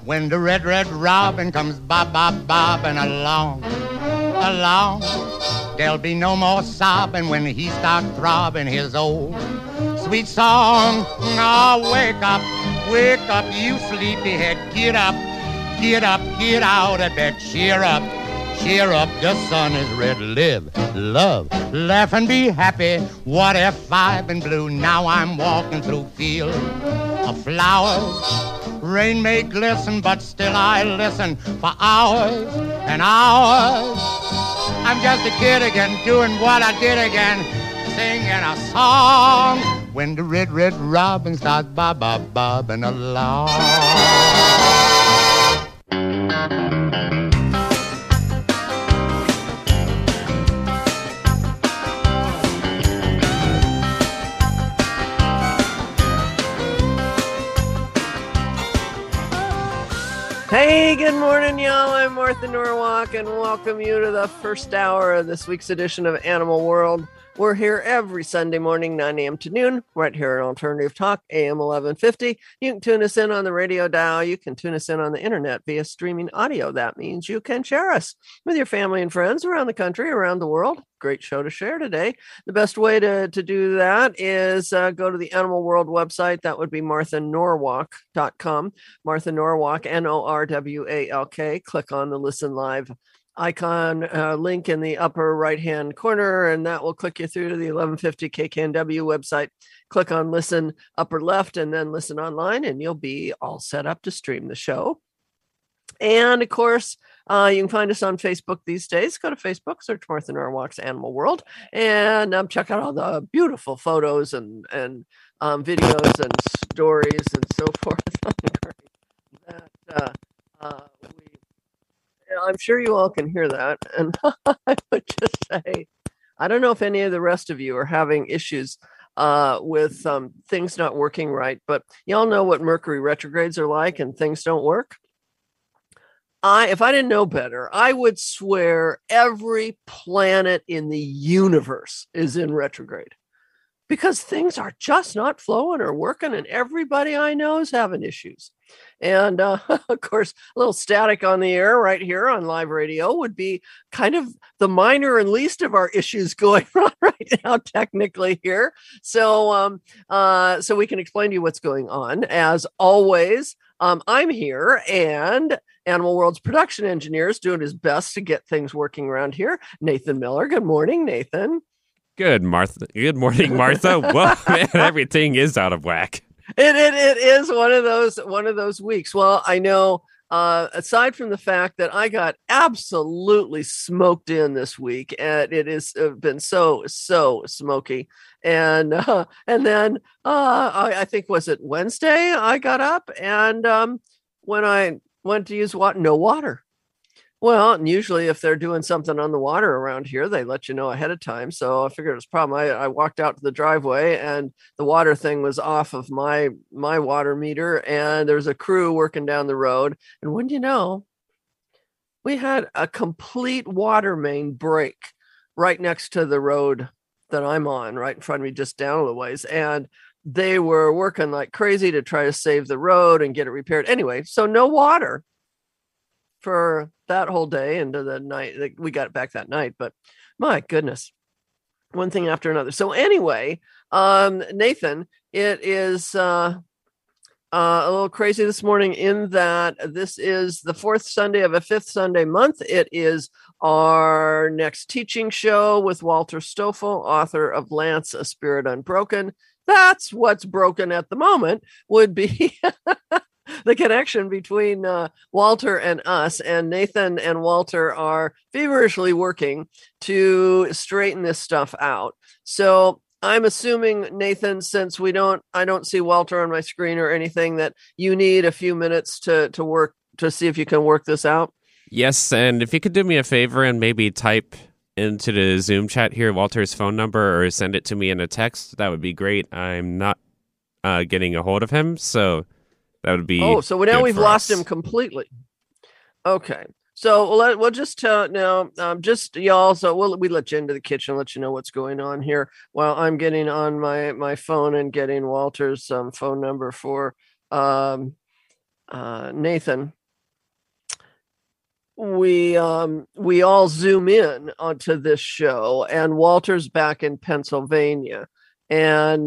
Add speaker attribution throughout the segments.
Speaker 1: When the red robin comes bobbing along, along, there'll be no more sobbing when he starts throbbing his old sweet song. Oh, wake up, you sleepyhead, get up, get out of bed, cheer up, the sun is red, live, love, laugh and be happy. What if I've been blue? Now I'm walking through fields of flowers. Rain may glisten, but still I listen for hours and hours. I'm just a kid again, doing what I did again, singing a song. When the red robin starts bobbing along.
Speaker 2: Hey, good morning, y'all. I'm Martha Norwalk, and welcome you to the first hour of this week's edition of Animal World. We're here every Sunday morning, 9 a.m. to noon, right here on Alternative Talk, AM 1150. You can tune us in on the radio dial. You can tune us in on the internet via streaming audio. That means you can share us with your family and friends around the country, around the world. Great show to share today. The best way to do that is go to the Animal World website. That would be marthanorwalk.com. Martha Norwalk, Norwalk. Click on the Listen Live icon link in the upper right-hand corner, and that will click you through to the 1150 KKNW website. Click on Listen upper left and then Listen Online, and you'll be all set up to stream the show. And of course, you can find us on Facebook these days. Go to Facebook, search Martha Norwalk's Animal World, and check out all the beautiful photos and videos and stories and so forth. I'm sure you all can hear that. And I would just say, I don't know if any of the rest of you are having issues with things not working right, but y'all know what Mercury retrogrades are like and things don't work. If I didn't know better, I would swear every planet in the universe is in retrograde because things are just not flowing or working, and everybody I know is having issues. And of course, a little static on the air right here on live radio would be kind of the minor and least of our issues going on right now, technically here. So we can explain to you what's going on. As always, I'm here, and Animal World's production engineer is doing his best to get things working around here. Nathan Miller. Good morning, Nathan.
Speaker 3: Good morning, Martha. Well, man, everything is out of whack.
Speaker 2: It is one of those weeks. Well, I know. Aside from the fact that I got absolutely smoked in this week, and it has been so smoky, and then I think, was it Wednesday? I got up, and when I went to use water, no water. Well, and usually if they're doing something on the water around here, they let you know ahead of time. So I figured it was a problem. I walked out to the driveway, and the water thing was off of my water meter, and there's a crew working down the road. And when you know, we had a complete water main break right next to the road that I'm on, right in front of me, just down a little ways. And they were working like crazy to try to save the road and get it repaired. Anyway, so no water for that whole day into the night. We got it back that night, but my goodness, one thing after another. So anyway, Nathan, it is a little crazy this morning in that this is the fourth Sunday of a fifth Sunday month. It is our next teaching show with Walter Stoffel, author of Lance, A Spirit Unbroken. That's what's broken at the moment, would be the connection between Walter and us. And Nathan and Walter are feverishly working to straighten this stuff out. So I'm assuming, Nathan, since I don't see Walter on my screen or anything, that you need a few minutes to work to see if you can work this out.
Speaker 3: Yes, and if you could do me a favor and maybe type into the Zoom chat here Walter's phone number or send it to me in a text, that would be great. I'm not getting a hold of him, so that would be. Oh,
Speaker 2: so now we've lost him completely. Okay. So we'll just tell now, just y'all. So we let you into the kitchen, let you know what's going on here while I'm getting on my phone and getting Walter's phone number for Nathan, we all zoom in onto this show, and Walter's back in Pennsylvania, and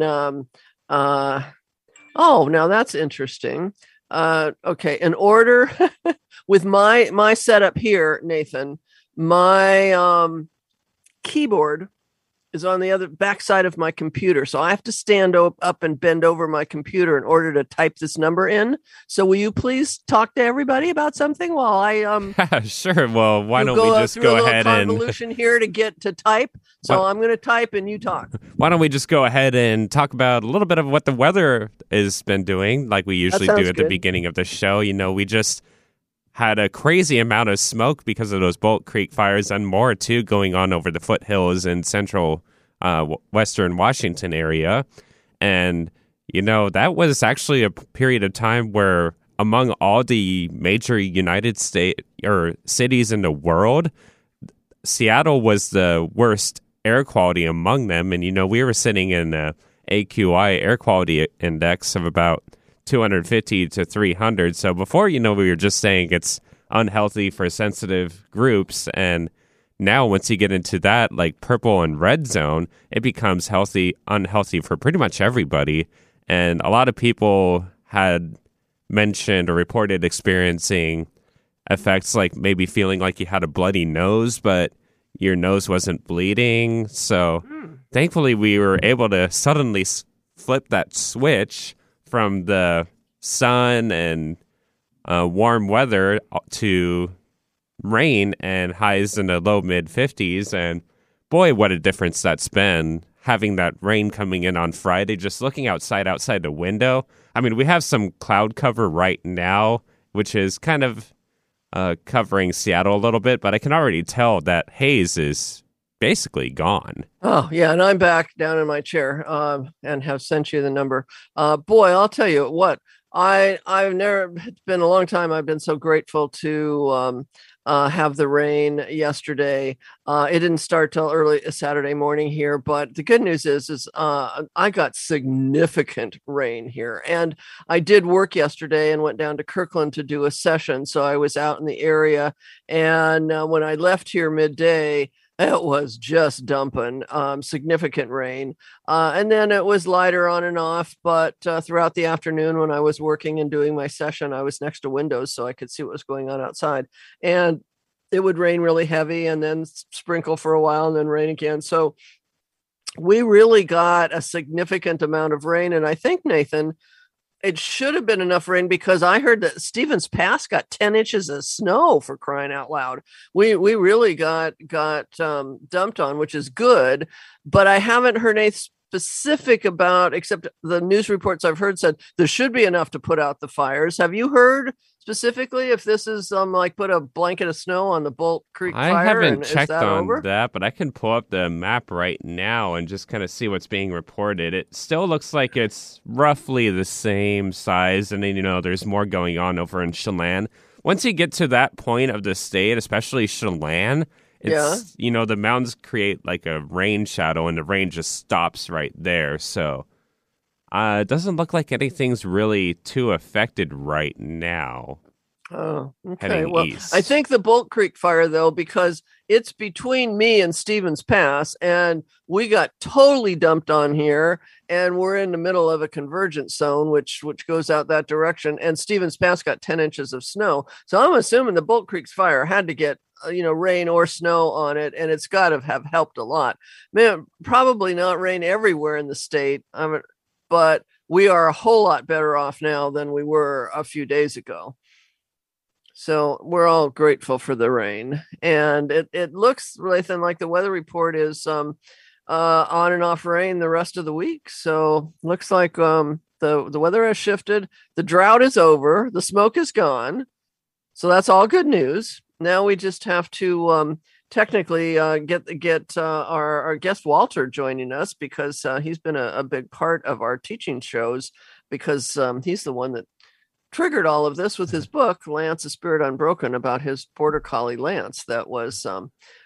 Speaker 2: oh, now that's interesting. Okay, in order with my setup here, Nathan, my keyboard is on the other backside of my computer. So I have to stand up and bend over my computer in order to type this number in. So will you please talk to everybody about something while I
Speaker 3: Sure. Well, why don't we just go ahead and
Speaker 2: convolution here to get to type. So I'm going to type and you talk.
Speaker 3: Why don't we just go ahead and talk about a little bit of what the weather has been doing, like we usually do at the beginning of the show. You know, we just had a crazy amount of smoke because of those Bolt Creek fires and more, too, going on over the foothills in central western Washington area. And, you know, that was actually a period of time where among all the major United States or cities in the world, Seattle was the worst air quality among them. And, you know, we were sitting in a AQI air quality index of about 250 to 300. So before, you know, we were just saying it's unhealthy for sensitive groups. And now once you get into that, like purple and red zone, it becomes unhealthy for pretty much everybody. And a lot of people had mentioned or reported experiencing effects like maybe feeling like you had a bloody nose, but your nose wasn't bleeding. So thankfully we were able to suddenly flip that switch from the sun and warm weather to rain and highs in the low mid 50s. And boy, what a difference that's been, having that rain coming in on Friday, just looking outside the window. I mean, we have some cloud cover right now, which is kind of covering Seattle a little bit, but I can already tell that haze is basically gone.
Speaker 2: Oh, yeah, and I'm back down in my chair and have sent you the number. Boy, I'll tell you what, I've never, it's been a long time. I've been so grateful to have the rain yesterday. It didn't start till early Saturday morning here, but the good news is I got significant rain here, and I did work yesterday and went down to Kirkland to do a session. So I was out in the area, and when I left here midday, it was just dumping, significant rain. And then it was lighter on and off. But throughout the afternoon, when I was working and doing my session, I was next to windows so I could see what was going on outside. And it would rain really heavy and then sprinkle for a while and then rain again. So we really got a significant amount of rain. And I think, Nathan, it should have been enough rain because I heard that Stevens Pass got 10 inches of snow, for crying out loud. We really got dumped on, which is good, but I haven't heard anything specific about, except the news reports I've heard said there should be enough to put out the fires. Have you heard specifically if this is like put a blanket of snow on the Bolt Creek fire?
Speaker 3: I haven't checked on that, but I can pull up the map right now and just kind of see what's being reported. It still looks like it's roughly the same size, and then, you know, there's more going on over in Chelan. Once you get to that point of the state, especially Chelan, it's, you know, the mountains create like a rain shadow and the rain just stops right there. So it doesn't look like anything's really too affected right now.
Speaker 2: Oh, okay.
Speaker 3: Heading
Speaker 2: Well,
Speaker 3: east.
Speaker 2: I think the Bolt Creek fire, though, because it's between me and Stevens Pass, and we got totally dumped on here, and we're in the middle of a convergence zone, which goes out that direction. And Stevens Pass got 10 inches of snow. So I'm assuming the Bolt Creek fire had to get rain or snow on it, and it's got to have helped a lot. Man, probably not rain everywhere in the state, but we are a whole lot better off now than we were a few days ago. So we're all grateful for the rain, and it looks, Lathan, like the weather report is on and off rain the rest of the week. So looks like the weather has shifted. The drought is over. The smoke is gone. So that's all good news. Now we just have to technically get our guest Walter joining us, because he's been a big part of our teaching shows, because he's the one that triggered all of this with his book, Lance, A Spirit Unbroken, about his border collie Lance that was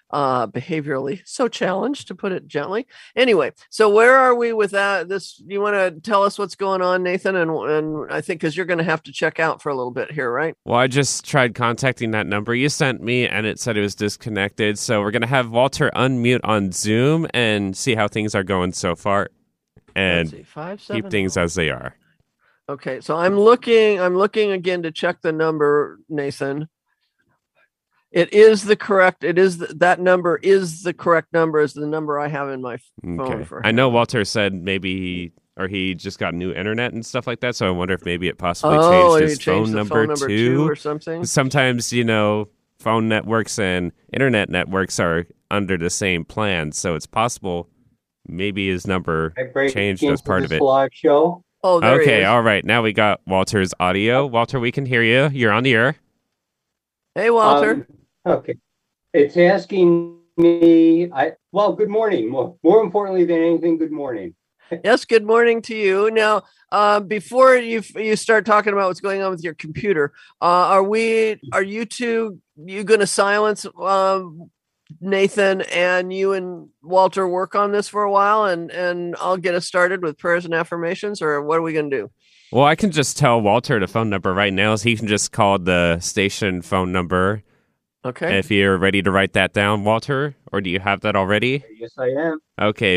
Speaker 2: behaviorally so challenged, to put it gently. Anyway, so where are we with that? This, you want to tell us what's going on, Nathan? And I think because you're going to have to check out for a little bit here, right?
Speaker 3: Well, I just tried contacting that number you sent me, and it said it was disconnected. So we're going to have Walter unmute on Zoom and see how things are going so far, and keep things as they are.
Speaker 2: Okay, so I'm looking again to check the number, Nathan. It is the correct. That number is the correct number as the number I have in my phone for him.
Speaker 3: I know Walter said maybe he just got new internet and stuff like that. So I wonder if maybe it possibly changed his phone number too,
Speaker 2: or something.
Speaker 3: Sometimes phone networks and internet networks are under the same plan, so it's possible maybe his number changed as part of it.
Speaker 4: Live show.
Speaker 2: Oh, there
Speaker 3: okay,
Speaker 2: he is.
Speaker 3: all right. Now we got Walter's audio. Walter, we can hear you. You're on the air.
Speaker 2: Hey, Walter.
Speaker 4: Okay. It's asking me, good morning. More importantly than anything, good morning.
Speaker 2: Yes, good morning to you. Now, before you start talking about what's going on with your computer, are you going to silence Nathan and you and Walter work on this for a while and I'll get us started with prayers and affirmations, or what are we going to do?
Speaker 3: Well, I can just tell Walter the phone number right now, so he can just call the station phone number.
Speaker 2: Okay.
Speaker 3: If you're ready to write that down, Walter, or do you have that already?
Speaker 4: Yes, I am.
Speaker 3: Okay,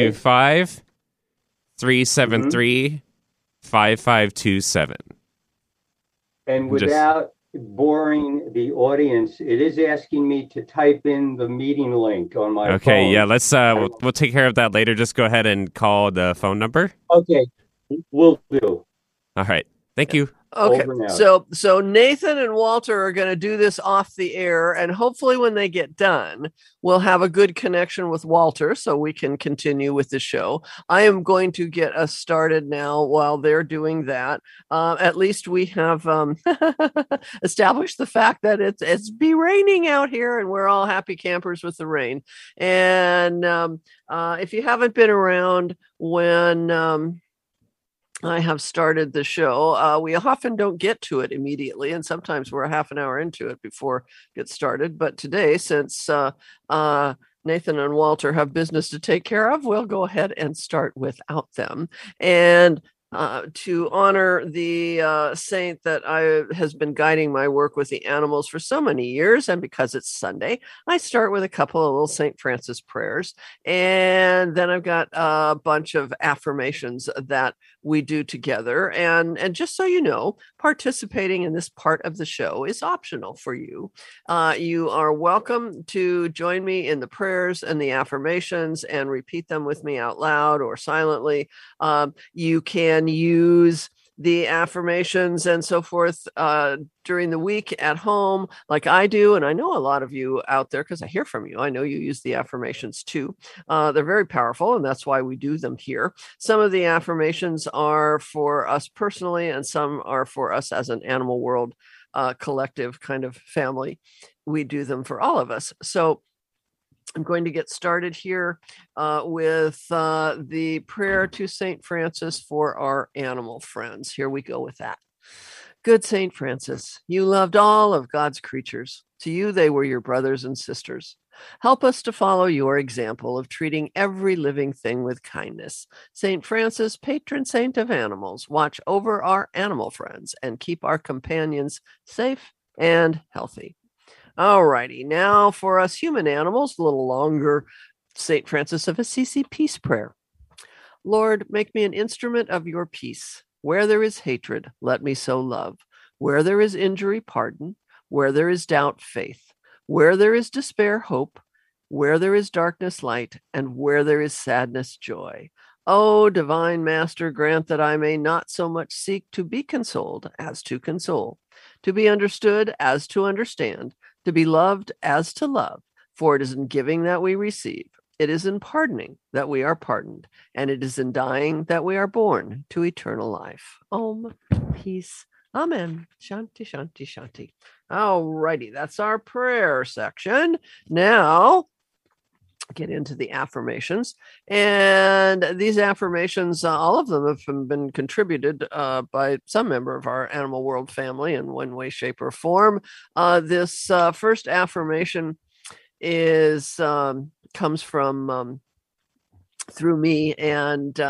Speaker 3: 425-373-5527.
Speaker 4: And without boring the audience, it is asking me to type in the meeting link on my phone.
Speaker 3: Okay, yeah, let's we'll take care of that later. Just go ahead and call the phone number.
Speaker 4: Okay, will do.
Speaker 3: All right. Thank you.
Speaker 2: Okay, so Nathan and Walter are going to do this off the air, and hopefully when they get done, we'll have a good connection with Walter so we can continue with the show. I am going to get us started now while they're doing that. At least we have established the fact that it's be raining out here, and we're all happy campers with the rain. And if you haven't been around when I have started the show, we often don't get to it immediately, and sometimes we're a half an hour into it before it gets started. But today, since Nathan and Walter have business to take care of, we'll go ahead and start without them. And to honor the saint that has been guiding my work with the animals for so many years, and because it's Sunday, I start with a couple of little St. Francis prayers, and then I've got a bunch of affirmations that we do together. And just so you know, participating in this part of the show is optional for you. You are welcome to join me in the prayers and the affirmations and repeat them with me out loud or silently. You can use the affirmations and so forth during the week at home, like I do. And I know a lot of you out there, because I hear from you, I know you use the affirmations too. They're very powerful, and that's why we do them here. Some of the affirmations are for us personally, and some are for us as an animal world collective kind of family. We do them for all of us. So I'm going to get started here with the prayer to St. Francis for our animal friends. Here we go with that. Good St. Francis, you loved all of God's creatures. To you, they were your brothers and sisters. Help us to follow your example of treating every living thing with kindness. St. Francis, patron saint of animals, watch over our animal friends and keep our companions safe and healthy. All righty, now for us human animals, a little longer St. Francis of Assisi peace prayer. Lord, make me an instrument of your peace. Where there is hatred, let me sow love. Where there is injury, pardon. Where there is doubt, faith. Where there is despair, hope. Where there is darkness, light. And where there is sadness, joy. O divine Master, grant that I may not so much seek to be consoled as to console, to be understood as to understand, to be loved as to love. For it is in giving that we receive. It is in pardoning that we are pardoned, and it is in dying that we are born to eternal life. Om, peace, amen. Shanti, shanti, shanti. All righty, that's our prayer section. Now, get into the affirmations. And these affirmations, all of them have been contributed by some member of our Animal World family in one way, shape, or form. This first affirmation is comes from through me and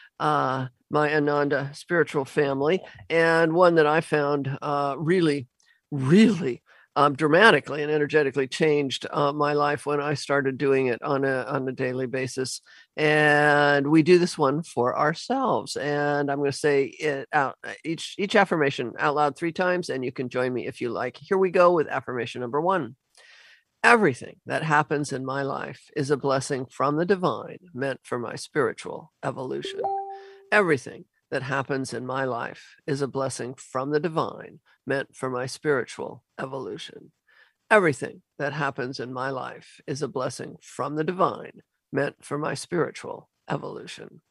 Speaker 2: my Ananda spiritual family, and one that I found really, really dramatically and energetically changed my life when I started doing it on a daily basis. And we do this one for ourselves. And I'm going to say it out each affirmation out loud 3 times, and you can join me if you like. Here we go with affirmation number 1. Everything that happens in my life is a blessing from the divine, meant for my spiritual evolution. Everything that happens in my life is a blessing from the divine, meant for my spiritual evolution. Everything that happens in my life is a blessing from the divine, meant for my spiritual evolution.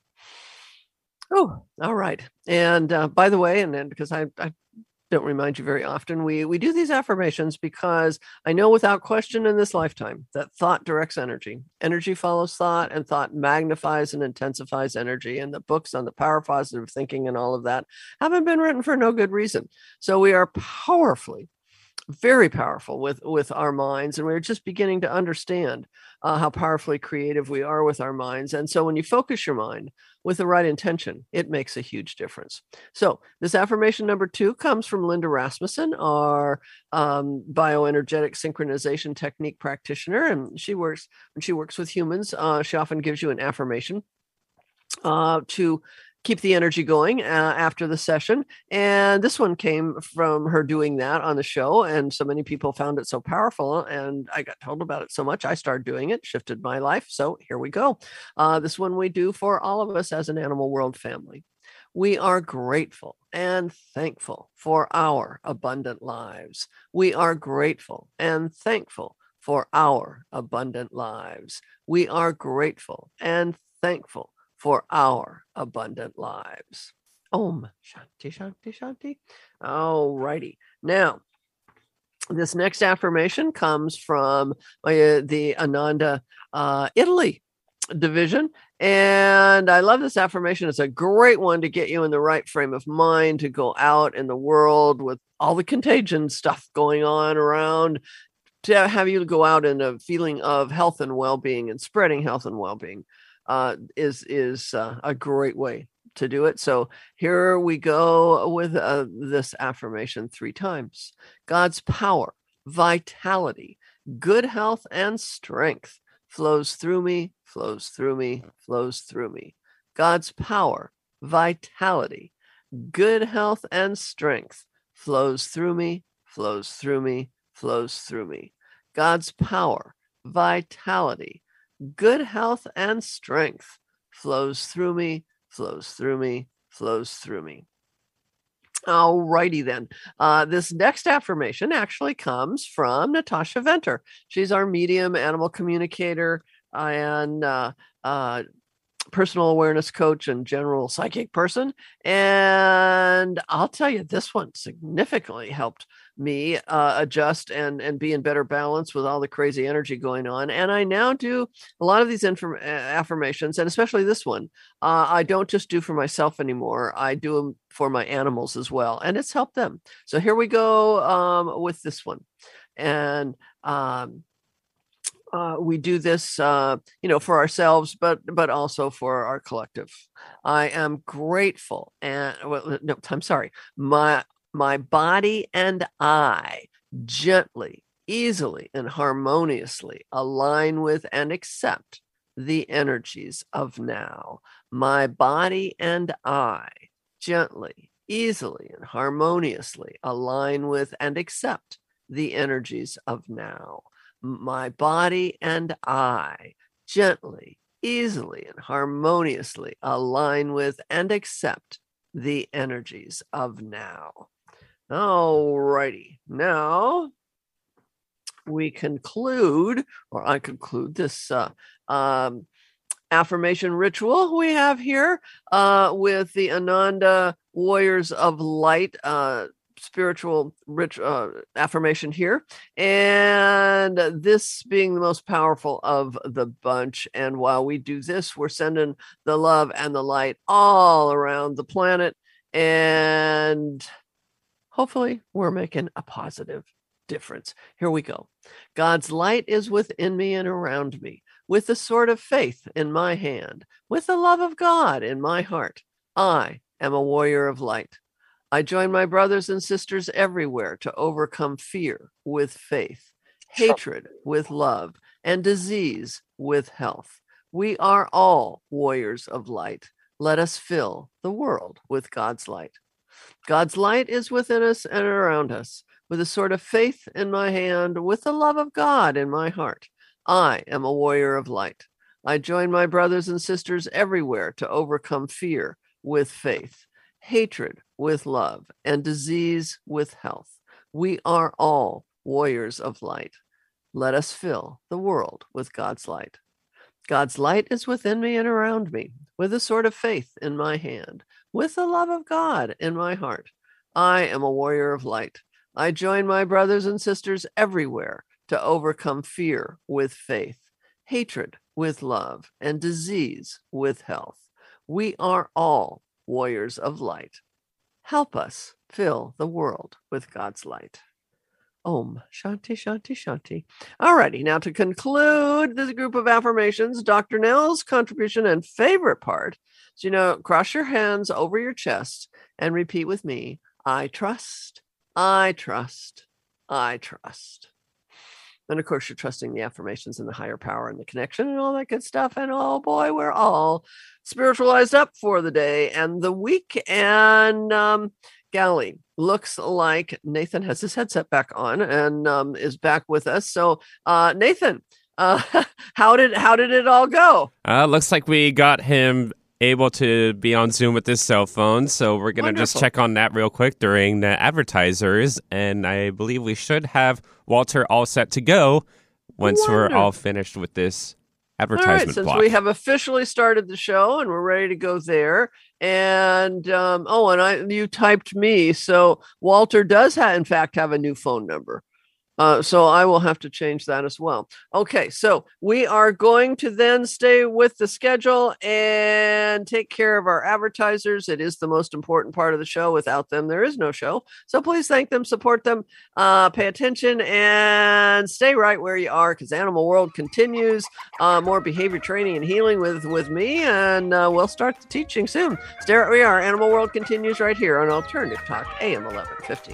Speaker 2: Oh, all right. And by the way, and then because I don't remind you very often, we do these affirmations because I know without question in this lifetime that thought directs energy. Energy follows thought, and thought magnifies and intensifies energy. And the books on the power of positive thinking and all of that haven't been written for no good reason. So we are very powerful with our minds, and we're just beginning to understand how powerfully creative we are with our minds. And so when you focus your mind with the right intention, it makes a huge difference. So this affirmation number 2 comes from Linda Rasmussen, our bioenergetic synchronization technique practitioner, and when she works with humans, she often gives you an affirmation to keep the energy going after the session. And this one came from her doing that on the show. And so many people found it so powerful. And I got told about it so much, I started doing it, shifted my life. So here we go. This one we do for all of us as an Animal World family. We are grateful and thankful for our abundant lives. We are grateful and thankful for our abundant lives. We are grateful and thankful for our abundant lives. Om Shanti Shanti Shanti. All righty. Now, this next affirmation comes from the Ananda Italy division. And I love this affirmation. It's a great one to get you in the right frame of mind to go out in the world with all the contagion stuff going on around, to have you go out in a feeling of health and well-being and spreading health and well-being. Is a great way to do it. So here we go with this affirmation 3 times. God's power, vitality, good health, and strength flows through me, flows through me, flows through me. God's power, vitality, good health, and strength flows through me, flows through me, flows through me. God's power, vitality, good health, and strength flows through me, flows through me, flows through me. All righty then. This next affirmation actually comes from Natasha Venter. She's our medium, animal communicator, and personal awareness coach and general psychic person. And I'll tell you, this one significantly helped me adjust and be in better balance with all the crazy energy going on. And I now do a lot of these affirmations, and especially this one, I don't just do for myself anymore. I do them for my animals as well, and it's helped them. So here we go with this one. And we do this, for ourselves, but also for our collective. I am grateful, and I'm sorry. My body and I gently, easily, and harmoniously align with and accept the energies of now. My body and I gently, easily, and harmoniously align with and accept the energies of now. My body and I gently, easily, and harmoniously align with and accept the energies of now. All righty. Now we conclude, or I conclude this affirmation ritual we have here with the Ananda Warriors of Light spiritual affirmation here, and this being the most powerful of the bunch. And while we do this, we're sending the love and the light all around the planet, and hopefully we're making a positive difference. Here we go. God's light is within me and around me, with the sword of faith in my hand, with the love of God in my heart. I am a warrior of light. I join my brothers and sisters everywhere to overcome fear with faith, hatred with love, and disease with health. We are all warriors of light. Let us fill the world with God's light. God's light is within us and around us, with a sword of faith in my hand, with the love of God in my heart. I am a warrior of light. I join my brothers and sisters everywhere to overcome fear with faith, hatred with love, and disease with health. We are all warriors of light. Let us fill the world with God's light. God's light is within me and around me, with a sword of faith in my hand, with the love of God in my heart. I am a warrior of light. I join my brothers and sisters everywhere to overcome fear with faith, hatred with love, and disease with health. We are all warriors of light. Help us fill the world with God's light. Om Shanti Shanti Shanti. Alrighty, now to conclude this group of affirmations, Dr. Nell's contribution and favorite part is, cross your hands over your chest and repeat with me. I trust, I trust, I trust. And of course, you're trusting the affirmations and the higher power and the connection and all that good stuff. And oh boy, we're all spiritualized up for the day and the week. And Gally, looks like Nathan has his headset back on and is back with us. So Nathan, how did it all go?
Speaker 3: Looks like we got him able to be on Zoom with his cell phone. So we're going to just check on that real quick during the advertisers. And I believe we should have Walter all set to go once we're all finished with this advertisement
Speaker 2: since
Speaker 3: block.
Speaker 2: We have officially started the show and we're ready to go there. And you typed me. So Walter does in fact have a new phone number. So I will have to change that as well. Okay, so we are going to then stay with the schedule and take care of our advertisers. It is the most important part of the show. Without them, there is no show. So please thank them, support them, pay attention, and stay right where you are because Animal World continues. More behavior training and healing with me, and we'll start the teaching soon. Stay right where we are. Animal World continues right here on Alternative Talk, AM 1150.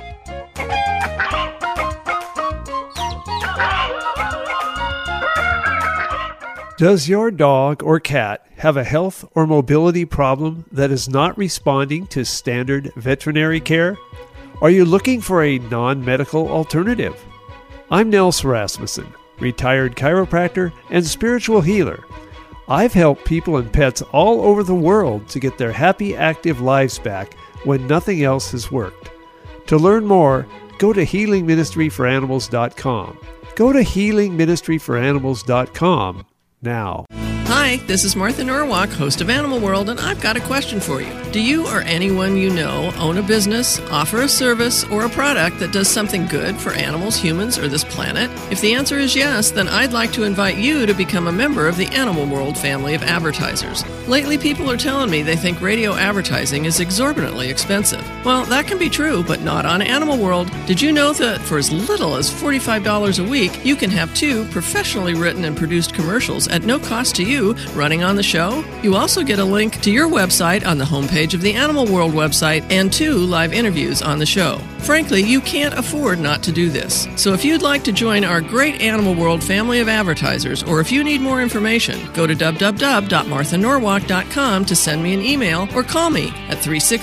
Speaker 5: Does your dog or cat have a health or mobility problem that is not responding to standard veterinary care? Are you looking for a non-medical alternative? I'm Nels Rasmussen, retired chiropractor and spiritual healer. I've helped people and pets all over the world to get their happy, active lives back when nothing else has worked. To learn more, go to healingministryforanimals.com. Go to healingministryforanimals.com now.
Speaker 2: Hi, this is Martha Norwalk, host of Animal World, and I've got a question for you. Do you or anyone you know own a business, offer a service, or a product that does something good for animals, humans, or this planet? If the answer is yes, then I'd like to invite you to become a member of the Animal World family of advertisers. Lately, people are telling me they think radio advertising is exorbitantly expensive. Well, that can be true, but not on Animal World. Did you know that for as little as $45 a week, you can have 2 professionally written and produced commercials at no cost to you running on the show? You also get a link to your website on the homepage of the Animal World website and 2 live interviews on the show. Frankly, you can't afford not to do this. So if you'd like to join our great Animal World family of advertisers, or if you need more information, go to www.marthanorwalk.com to send me an email or call me at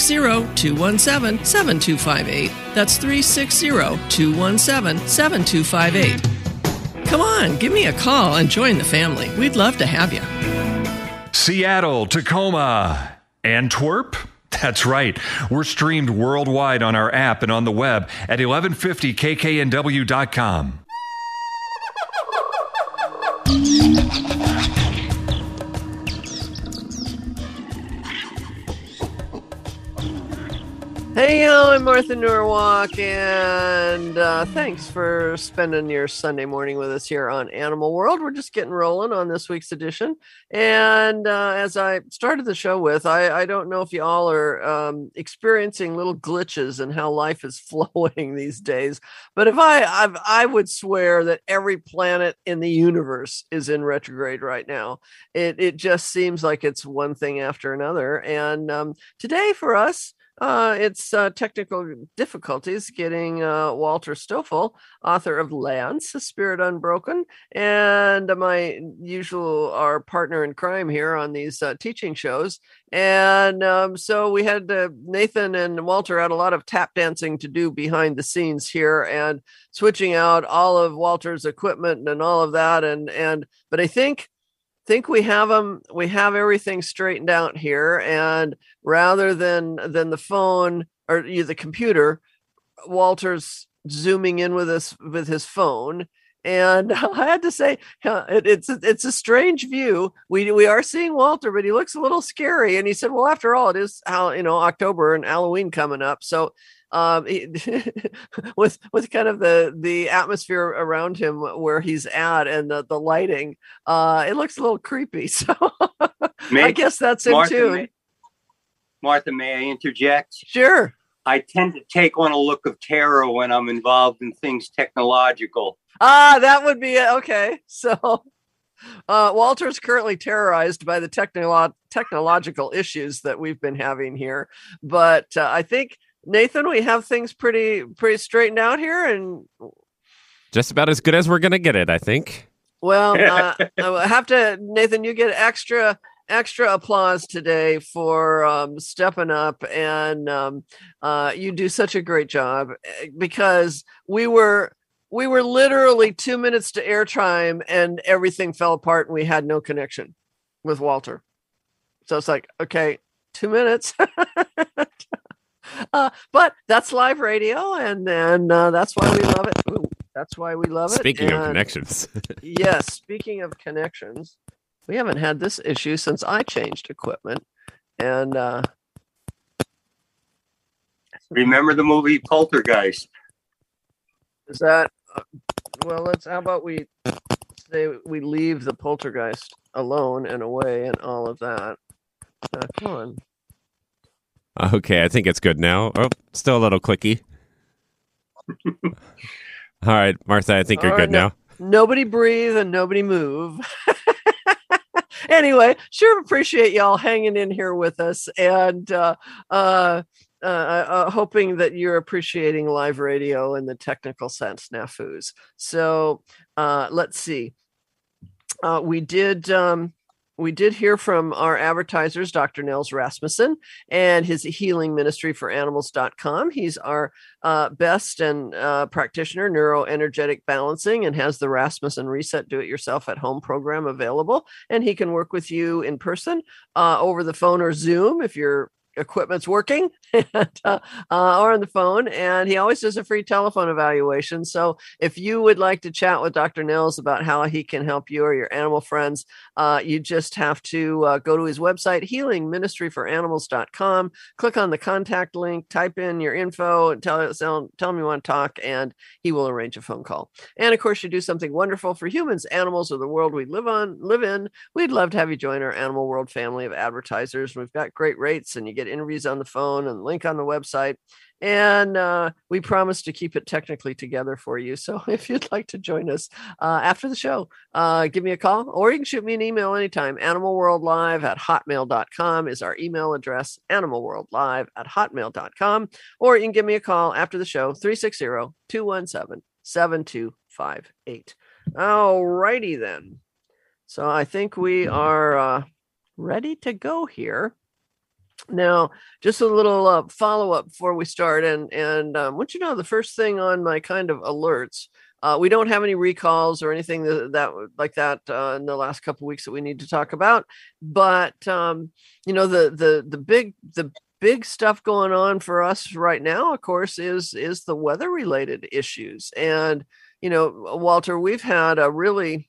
Speaker 2: 360-217-7258. That's 360-217-7258. Come on, give me a call and join the family. We'd love to have you.
Speaker 6: Seattle, Tacoma, Antwerp? That's right. We're streamed worldwide on our app and on the web at 1150kknw.com.
Speaker 2: Hey, yo, I'm Martha Norwalk, and thanks for spending your Sunday morning with us here on Animal World. We're just getting rolling on this week's edition. And as I started the show with, I don't know if you all are experiencing little glitches in how life is flowing these days, but if I would swear that every planet in the universe is in retrograde right now. It just seems like it's one thing after another. And today for us, it's technical difficulties getting Walter Stoffel, author of Lance, A Spirit Unbroken, and our partner in crime here on these teaching shows. And so we had Nathan and Walter had a lot of tap dancing to do behind the scenes here and switching out all of Walter's equipment and all of that. But I think we have everything straightened out here, and rather than the phone or the computer, Walter's zooming in with us with his phone. And I had to say, it's a strange view. We are seeing Walter, but he looks a little scary. And he said, well, after all, it is October and Halloween coming up. So with kind of the atmosphere around him where he's at and the lighting, it looks a little creepy. So I guess that's him too.
Speaker 4: Martha, may I interject?
Speaker 2: Sure.
Speaker 4: I tend to take on a look of terror when I'm involved in things technological.
Speaker 2: That would be it. Okay. So Walter's currently terrorized by the technological issues that we've been having here. But I think, Nathan, we have things pretty straightened out here, and
Speaker 3: just about as good as we're going to get it, I think.
Speaker 2: Well, I have to, Nathan, you get extra applause today for stepping up, and you do such a great job, because we were literally 2 minutes to airtime and everything fell apart and we had no connection with Walter. So it's like, okay, 2 minutes. But that's live radio, and that's why we love it. Ooh, that's why we love it.
Speaker 3: Speaking of connections.
Speaker 2: Yes, speaking of connections, we haven't had this issue since I changed equipment. And
Speaker 4: remember the movie Poltergeist?
Speaker 2: Is that well? How about we say we leave the poltergeist alone and away and all of that. Come on.
Speaker 3: Okay, I think it's good now. Oh, still a little clicky. All right, Martha, I think you're good now.
Speaker 2: Nobody breathe and nobody move. Anyway, sure appreciate y'all hanging in here with us, and hoping that you're appreciating live radio in the technical sense, snafus. So let's see. We did hear from our advertisers, Dr. Nels Rasmussen and his healing ministry for animals.com. He's our best and practitioner, neuroenergetic balancing, and has the Rasmussen Reset Do-It-Yourself at Home program available. And he can work with you in person, over the phone or Zoom if your equipment's working, or on the phone. And he always does a free telephone evaluation. So if you would like to chat with Dr. Nels about how he can help you or your animal friends, you just have to go to his website, healingministryforanimals.com, click on the contact link, type in your info, and tell him you want to talk, and he will arrange a phone call. And of course, you do something wonderful for humans, animals, or the world we live in. We'd love to have you join our Animal World family of advertisers. We've got great rates, and you get interviews on the phone and link on the website. And we promise to keep it technically together for you. So if you'd like to join us after the show, give me a call, or you can shoot me an email anytime. animalworldlive@hotmail.com is our email address, animalworldlive@hotmail.com. Or you can give me a call after the show, 360-217-7258. All righty then. So I think we are ready to go here. Now, just a little follow-up before we start, and want you to know the first thing on my kind of alerts. We don't have any recalls or anything that like that in the last couple of weeks that we need to talk about. But the big stuff going on for us right now, of course, is the weather-related issues. And Walter, we've had a really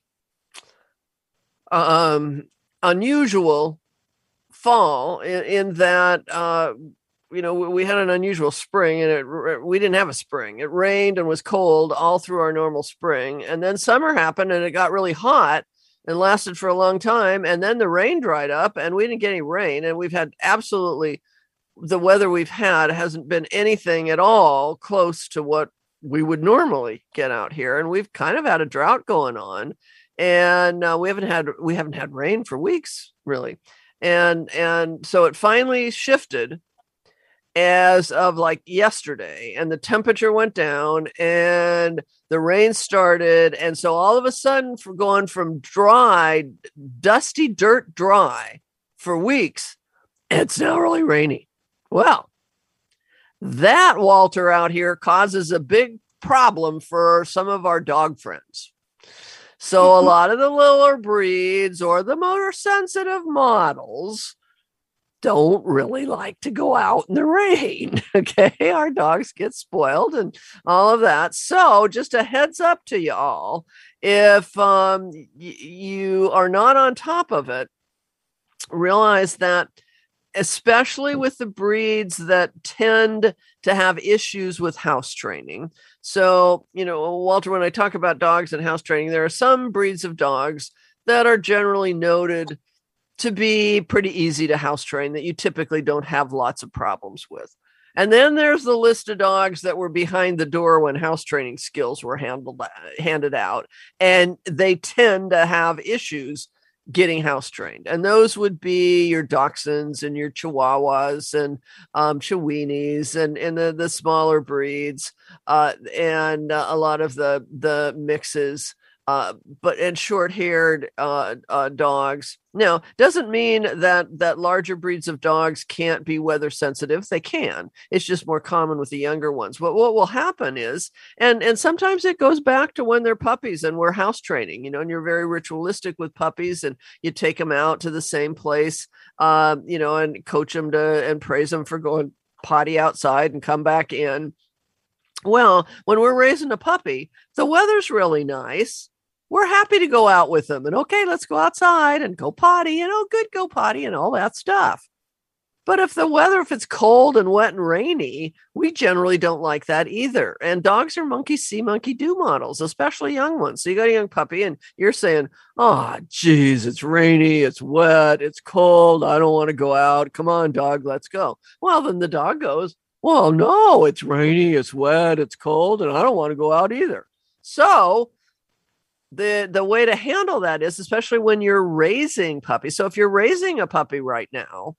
Speaker 2: unusual fall in that we had an unusual spring, and we didn't have a spring. It rained and was cold all through our normal spring. And then summer happened and it got really hot and lasted for a long time. And then the rain dried up and we didn't get any rain. And we've had the weather we've had hasn't been anything at all close to what we would normally get out here. And we've kind of had a drought going on. And we haven't had rain for weeks, really. And so it finally shifted as of like yesterday, and the temperature went down and the rain started. And so all of a sudden, for going from dry, dusty dirt dry for weeks, it's now really rainy. Well, that, Walter, out here causes a big problem for some of our dog friends. So a lot of the lower breeds or the more sensitive models don't really like to go out in the rain. Okay. Our dogs get spoiled and all of that. So just a heads up to you all, if you are not on top of it, realize that especially with the breeds that tend to have issues with house training. So, Walter, when I talk about dogs and house training, there are some breeds of dogs that are generally noted to be pretty easy to house train, that you typically don't have lots of problems with. And then there's the list of dogs that were behind the door when house training skills were handed out, and they tend to have issues getting house trained. And those would be your Dachshunds and your Chihuahuas and Chiweenies and the smaller breeds and a lot of the mixes. And short-haired dogs. Now, doesn't mean that larger breeds of dogs can't be weather sensitive. They can. It's just more common with the younger ones. But what will happen is, and sometimes it goes back to when they're puppies and we're house training, and you're very ritualistic with puppies and you take them out to the same place, and coach them and praise them for going potty outside and come back in. Well, when we're raising a puppy, the weather's really nice. We're happy to go out with them and okay, let's go outside and go potty and go potty and all that stuff. But if it's cold and wet and rainy, we generally don't like that either. And dogs are monkey see, monkey do models, especially young ones. So you got a young puppy and you're saying, oh, geez, it's rainy, it's wet, it's cold. I don't want to go out. Come on, dog, let's go. Well, then the dog goes, well, no, it's rainy, it's wet, it's cold, and I don't want to go out either. So the way to handle that is, especially when you're raising puppies. So if you're raising a puppy right now,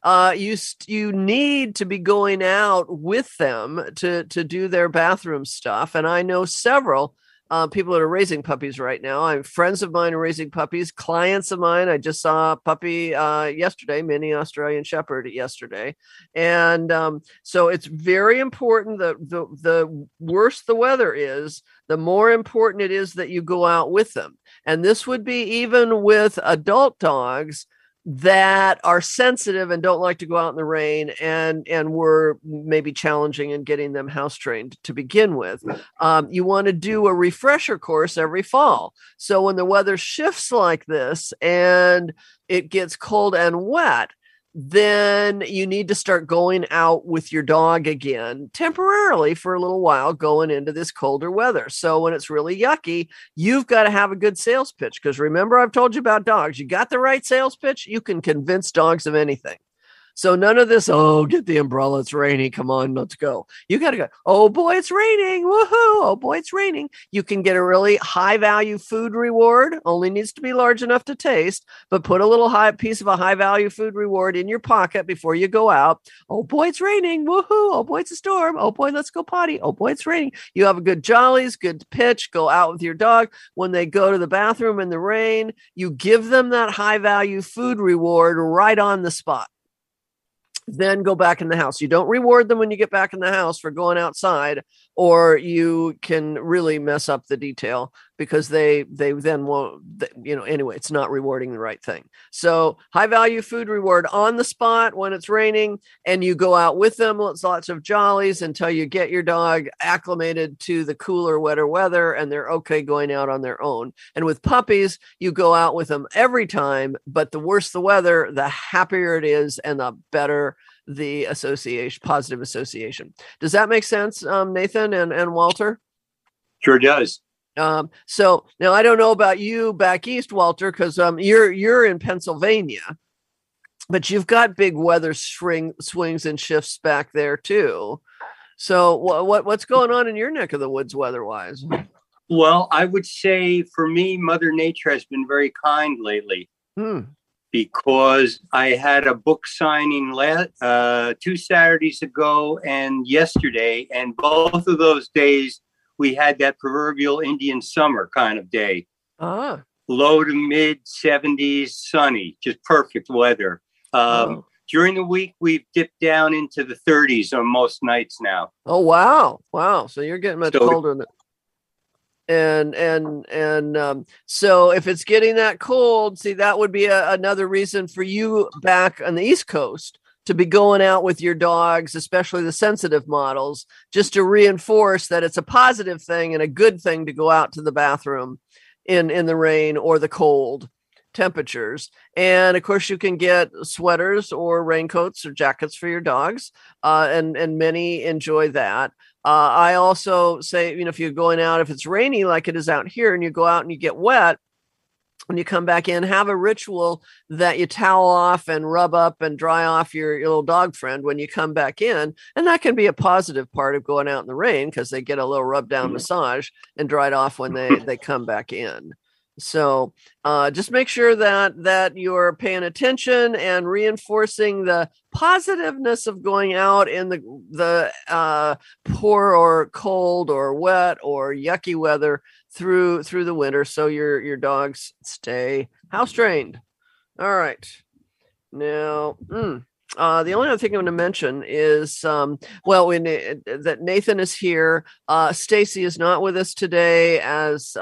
Speaker 2: you need to be going out with them to do their bathroom stuff. And I know several people that are raising puppies right now. I'm friends of mine are raising puppies, clients of mine. I just saw a puppy yesterday, mini Australian Shepherd yesterday. And so it's very important that the worse the weather is, the more important it is that you go out with them. And this would be even with adult dogs that are sensitive and don't like to go out in the rain and we're maybe challenging in getting them house trained to begin with. You want to do a refresher course every fall. So when the weather shifts like this and it gets cold and wet, then you need to start going out with your dog again temporarily for a little while going into this colder weather. So when it's really yucky, you've got to have a good sales pitch, because remember, I've told you about dogs. You got the right sales pitch, you can convince dogs of anything. So none of this, oh, get the umbrella, it's rainy, come on, let's go. You got to go, oh boy, it's raining, woohoo, oh boy, it's raining. You can get a really high value food reward, only needs to be large enough to taste, but put a little piece of a high value food reward in your pocket before you go out. Oh boy, it's raining, woohoo, oh boy, it's a storm, oh boy, let's go potty, oh boy, it's raining. You have a good jollies, good pitch, go out with your dog. When they go to the bathroom in the rain, you give them that high value food reward right on the spot. Then go back in the house. You don't reward them when you get back in the house for going outside, or you can really mess up the detail, because they then won't, anyway, it's not rewarding the right thing. So high value food reward on the spot when it's raining, and you go out with them. Lots of jollies until you get your dog acclimated to the cooler, wetter weather, and they're okay going out on their own. And with puppies, you go out with them every time, but the worse the weather, the happier it is and the better the association, positive association. Does that make sense, Nathan and Walter?
Speaker 7: Sure does.
Speaker 2: So now I don't know about you back east, Walter, because you're in Pennsylvania, but you've got big weather swings and shifts back there too. So what's going on in your neck of the woods weather-wise?
Speaker 7: Well, I would say for me, Mother Nature has been very kind lately. Because I had a book signing 2 Saturdays ago and yesterday, and both of those days we had that proverbial Indian summer kind of day. Low to mid 70s, sunny, just perfect weather. During the week, we've dipped down into the 30s on most nights now.
Speaker 2: Oh, wow. So you're getting much colder than so if it's getting that cold, see, that would be another reason for you back on the East Coast to be going out with your dogs, especially the sensitive models, just to reinforce that it's a positive thing and a good thing to go out to the bathroom in the rain or the cold temperatures. And of course you can get sweaters or raincoats or jackets for your dogs, and many enjoy that. I also say, if you're going out, if it's rainy like it is out here and you go out and you get wet, when you come back in, have a ritual that you towel off and rub up and dry off your little dog friend when you come back in. And that can be a positive part of going out in the rain, because they get a little rub down massage and dried off when they come back in. So just make sure that you're paying attention and reinforcing the positiveness of going out in the poor or cold or wet or yucky weather through the winter, so your dogs stay house trained. All right. Now, the only other thing I'm going to mention is, that Nathan is here. Stacy is not with us today, as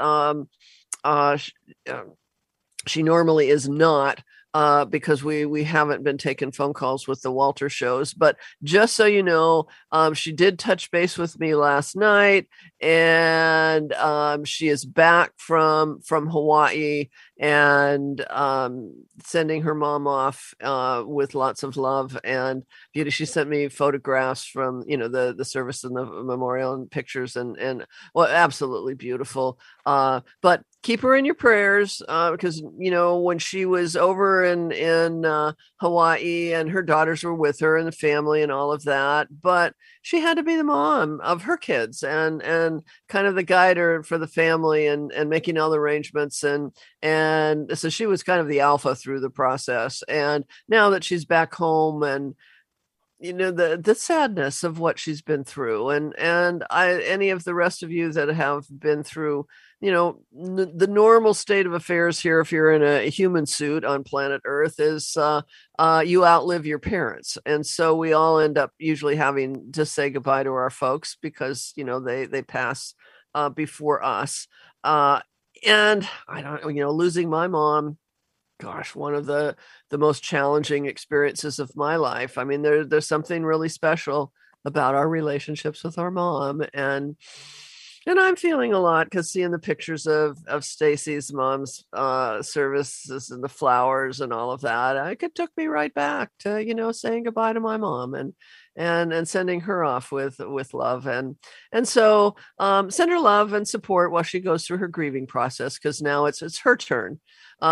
Speaker 2: she normally is not, because we haven't been taking phone calls with the Walter shows. But just so you know, she did touch base with me last night, and she is back from Hawaii, and sending her mom off with lots of love and beauty. She sent me photographs from the service and the memorial and pictures, and well, absolutely beautiful. But keep her in your prayers, because when she was over in Hawaii, and her daughters were with her and the family and all of that, but she had to be the mom of her kids and kind of the guider for the family and making all the arrangements, and so she was kind of the alpha through the process. And now that she's back home, and the sadness of what she's been through, and any of the rest of you that have been through the normal state of affairs here, if you're in a human suit on planet Earth, is you outlive your parents. And so we all end up usually having to say goodbye to our folks, because they pass before us. And I don't, losing my mom, gosh, one of the most challenging experiences of my life. I mean, there's something really special about our relationships with our mom, and I'm feeling a lot, because seeing the pictures of Stacy's mom's services and the flowers and all of that, it took me right back to saying goodbye to my mom and sending her off with love, and so send her love and support while she goes through her grieving process, because now it's her turn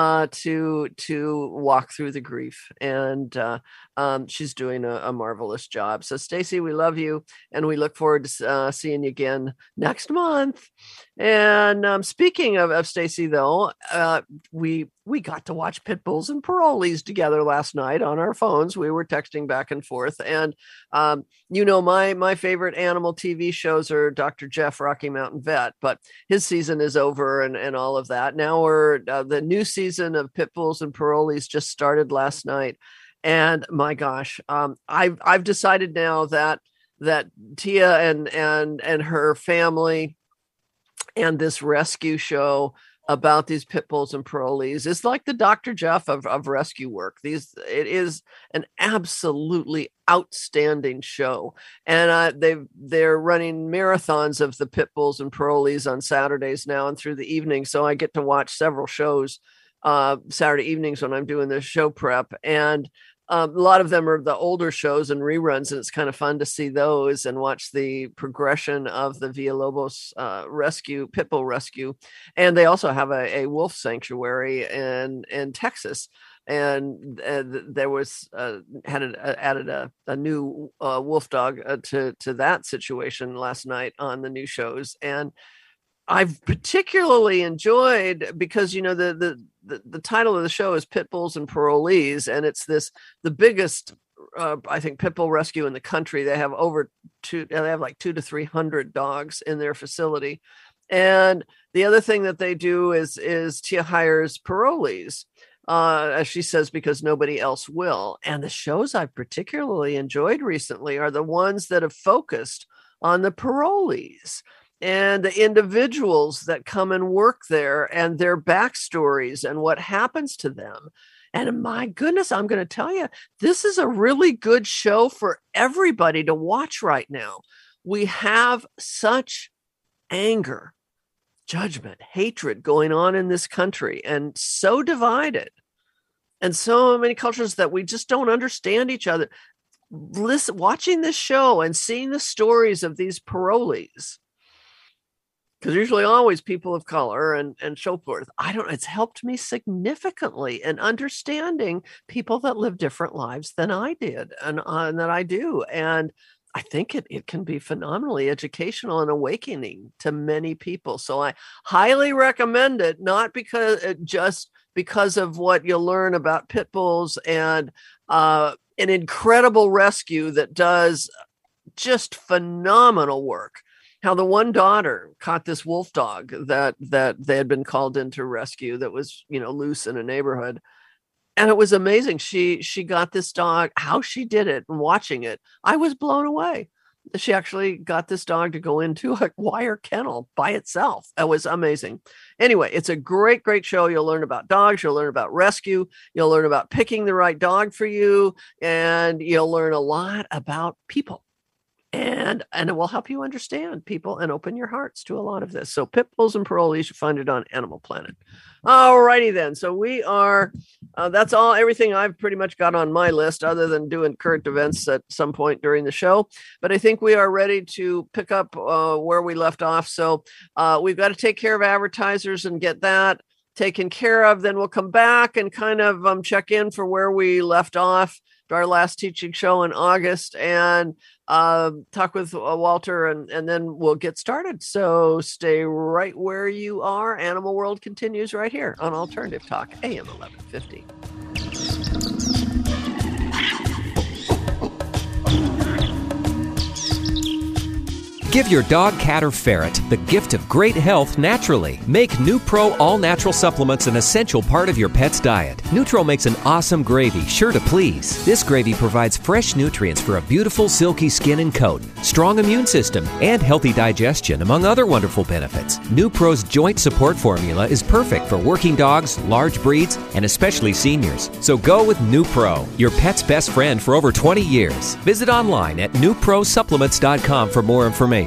Speaker 2: to walk through the grief, and she's doing a marvelous job. So Stacy, we love you, and we look forward to seeing you again next month. And speaking of Stacy, though, we got to watch Pit Bulls and Parolees together last night on our phones. We were texting back and forth, and my favorite animal TV shows are Dr. Jeff, Rocky Mountain Vet, but his season is over and all of that. Now we're the new season of Pit Bulls and Parolees just started last night, and my gosh, I've decided now that Tia and her family and this rescue show about these Pit Bulls and Parolees is like the Dr. Jeff of rescue work. It is an absolutely outstanding show, and they're running marathons of the Pit Bulls and Parolees on Saturdays now and through the evening. So I get to watch several shows Saturday evenings when I'm doing the show prep, and a lot of them are the older shows and reruns, and it's kind of fun to see those and watch the progression of the Villalobos pit bull rescue. And they also have a wolf sanctuary in Texas. And there was added a new wolf dog to that situation last night on the new shows. And I've particularly enjoyed, because the title of the show is Pit Bulls and Parolees, and it's the biggest I think pit bull rescue in the country. They have like 200 to 300 dogs in their facility. And the other thing that they do is Tia hires parolees, as she says, because nobody else will. And the shows I've particularly enjoyed recently are the ones that have focused on the parolees and the individuals that come and work there and their backstories and what happens to them. And my goodness, I'm going to tell you, this is a really good show for everybody to watch right now. We have such anger, judgment, hatred going on in this country, and so divided, and so many cultures that we just don't understand each other. Watching this show and seeing the stories of these parolees, because usually always people of color and so forth. It's helped me significantly in understanding people that live different lives than I did and that I do. And I think it can be phenomenally educational and awakening to many people. So I highly recommend it, not just because of what you'll learn about pit bulls and an incredible rescue that does just phenomenal work. How the one daughter caught this wolf dog that they had been called in to rescue that was, loose in a neighborhood. And it was amazing. She got this dog, how she did it, and watching it, I was blown away. She actually got this dog to go into a wire kennel by itself. It was amazing. Anyway, it's a great, great show. You'll learn about dogs. You'll learn about rescue. You'll learn about picking the right dog for you. And you'll learn a lot about people. And it will help you understand people and open your hearts to a lot of this. So Pit Bulls and Parolees, you find it on Animal Planet. All righty then. So we are, that's everything I've pretty much got on my list, other than doing current events at some point during the show. But I think we are ready to pick up where we left off. So we've got to take care of advertisers and get that taken care of. Then we'll come back and kind of check in for where we left off, our last teaching show in August, and talk with Walter, and then we'll get started. So stay right where you are. Animal World continues right here on Alternative Talk, AM 1150.
Speaker 8: Give your dog, cat, or ferret the gift of great health naturally. Make NuPro all-natural supplements an essential part of your pet's diet. Nutro makes an awesome gravy, sure to please. This gravy provides fresh nutrients for a beautiful, silky skin and coat, strong immune system, and healthy digestion, among other wonderful benefits. NuPro's joint support formula is perfect for working dogs, large breeds, and especially seniors. So go with NuPro, your pet's best friend for over 20 years. Visit online at NuProSupplements.com for more information.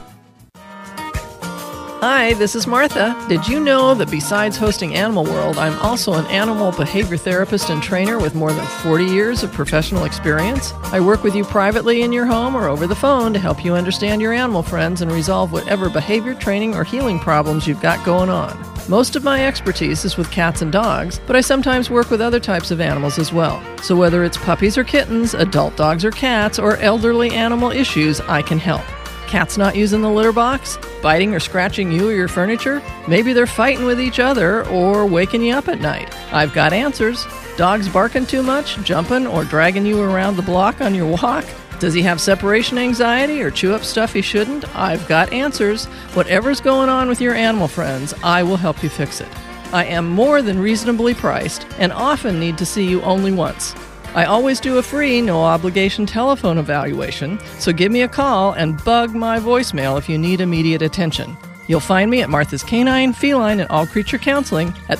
Speaker 9: Hi, this is Martha. Did you know that besides hosting Animal World, I'm also an animal behavior therapist and trainer with more than 40 years of professional experience? I work with you privately in your home or over the phone to help you understand your animal friends and resolve whatever behavior training or healing problems you've got going on. Most of my expertise is with cats and dogs, but I sometimes work with other types of animals as well. So whether it's puppies or kittens, adult dogs or cats, or elderly animal issues, I can help. Cats not using the litter box? Biting or scratching you or your furniture? Maybe they're fighting with each other or waking you up at night. I've got answers. Dogs barking too much, jumping or dragging you around the block on your walk? Does he have separation anxiety or chew up stuff he shouldn't? I've got answers. Whatever's going on with your animal friends, I will help you fix it. I am more than reasonably priced and often need to see you only once. I always do a free, no-obligation telephone evaluation, so give me a call and bug my voicemail if you need immediate attention. You'll find me at Martha's Canine, Feline, and All Creature Counseling at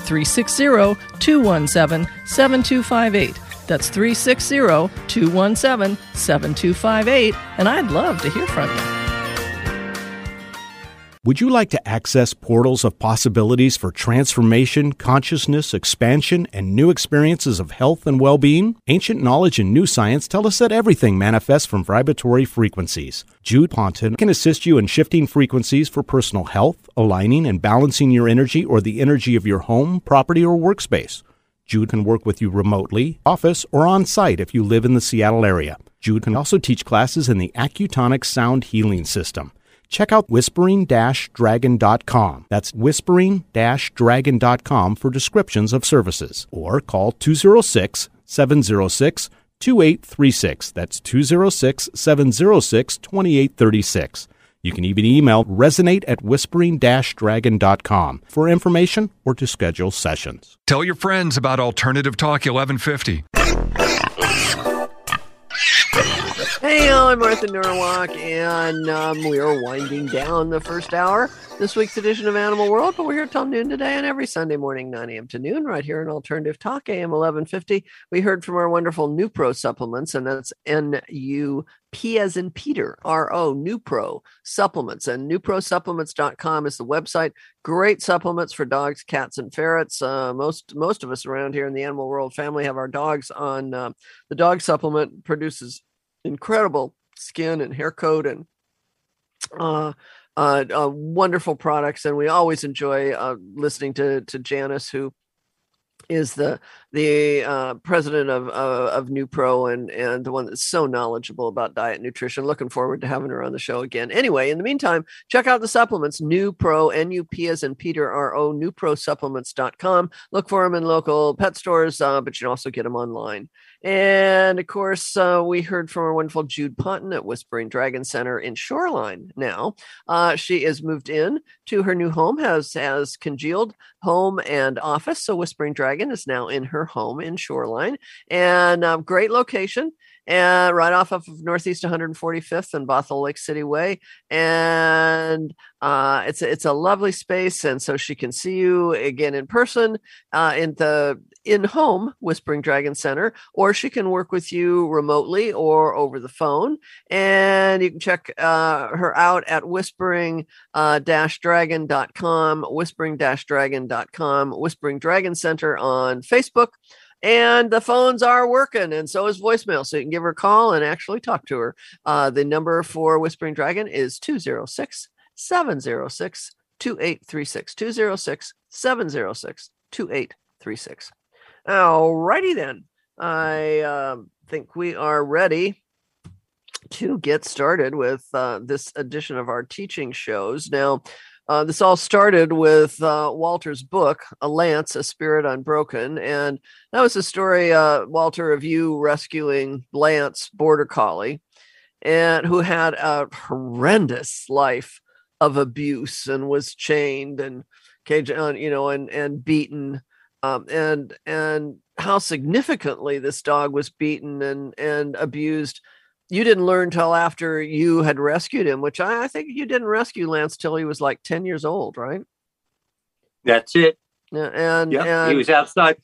Speaker 9: 360-217-7258. That's 360-217-7258, and I'd love to hear from you.
Speaker 10: Would you like to access portals of possibilities for transformation, consciousness, expansion, and new experiences of health and well-being? Ancient knowledge and new science tell us that everything manifests from vibratory frequencies. Jude Ponton can assist you in shifting frequencies for personal health, aligning and balancing your energy or the energy of your home, property, or workspace. Jude can work with you remotely, office, or on-site if you live in the Seattle area. Jude can also teach classes in the Accutonic Sound Healing System. Check out whispering-dragon.com. That's whispering-dragon.com for descriptions of services. Or call 206-706-2836. That's 206-706-2836. You can even email resonate@whispering-dragon.com for information or to schedule sessions.
Speaker 6: Tell your friends about Alternative Talk 1150.
Speaker 2: Hey, I'm Martha Norwalk, and we are winding down the first hour, this week's edition of Animal World, but we're here till noon today and every Sunday morning, 9 a.m. to noon, right here in Alternative Talk, AM 1150. We heard from our wonderful Nupro supplements, and that's N-U-P as in Peter, R-O, Nupro supplements, and nuprosupplements.com is the website. Great supplements for dogs, cats, and ferrets. Most of us around here in the Animal World family have our dogs on the dog supplement. Produces incredible skin and hair coat and wonderful products, and we always enjoy listening to Janice, who is the president of Nupro and the one that's so knowledgeable about diet and nutrition. Looking forward to having her on the show again. Anyway, in the meantime, check out the supplements. Nupro, N-U-P as in Peter, R-O, nuprosupplements.com. Look for them in local pet stores, but you can also get them online. And of course, we heard from our wonderful Jude Ponton at Whispering Dragon Center in Shoreline. Now, she is moved in to her new home, has congealed home and office. So Whispering Dragon is now in her home in Shoreline, and great location. And right off of Northeast 145th and Bothell Lake City Way, and it's a lovely space, and so she can see you again in person in the in-home Whispering Dragon Center, or she can work with you remotely or over the phone. And you can check her out at whispering-dragon.com, whispering-dragon.com, Whispering Dragon Center on Facebook. And the phones are working, and so is voicemail, so you can give her a call and actually talk to her. The number for Whispering Dragon is 206-706-2836, 206-706-2836. All righty then. I think we are ready to get started with this edition of our teaching shows. Now, this all started with Walter's book, A Lance, A Spirit Unbroken. And that was the story, Walter, of you rescuing Lance, Border Collie, and who had a horrendous life of abuse and was chained and caged, and beaten. And how significantly this dog was beaten and abused. You didn't learn till after you had rescued him, which I think you didn't rescue Lance till he was like 10 years old, right?
Speaker 7: That's it.
Speaker 2: Yeah, and
Speaker 7: he was outside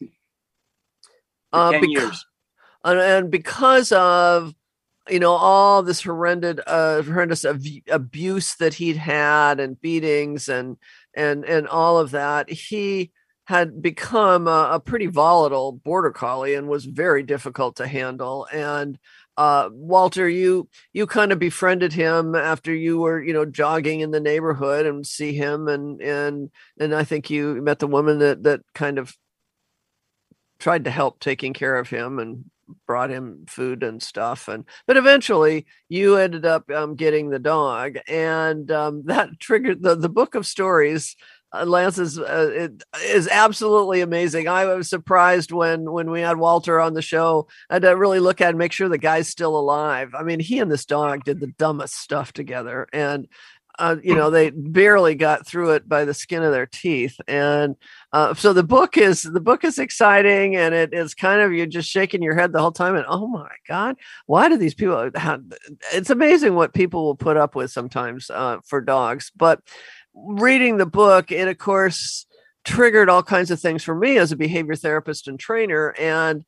Speaker 7: for 10 years.
Speaker 2: And because of all this horrendous abuse that he'd had and beatings and all of that, he had become a pretty volatile border collie and was very difficult to handle. And Walter, you kind of befriended him after you were, jogging in the neighborhood and see him. And I think you met the woman that kind of tried to help taking care of him and brought him food and stuff. But eventually you ended up getting the dog, and that triggered the book of stories. Lance is absolutely amazing. I was surprised when we had Walter on the show. I had to really look at and make sure the guy's still alive. I mean, he and this dog did the dumbest stuff together, and they barely got through it by the skin of their teeth. And so the book is exciting, and it is kind of, you're just shaking your head the whole time. And oh my God, why do these people? It's amazing what people will put up with sometimes for dogs, but. Reading the book, it of course triggered all kinds of things for me as a behavior therapist and trainer. And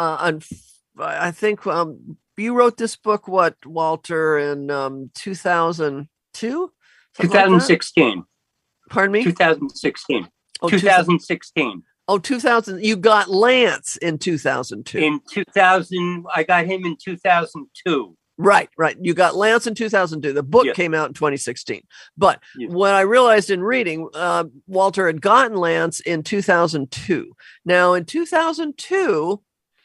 Speaker 2: I think you wrote this book, Walter, in 2002,
Speaker 7: 2016.
Speaker 2: Pardon me?
Speaker 7: 2016.
Speaker 2: Oh,
Speaker 7: 2016.
Speaker 2: Oh, 2000. You got Lance in 2002.
Speaker 7: In 2000, I got him in 2002.
Speaker 2: Right. You got Lance in 2002. The book came out in 2016. But what I realized in reading, Walter had gotten Lance in 2002. Now, in 2002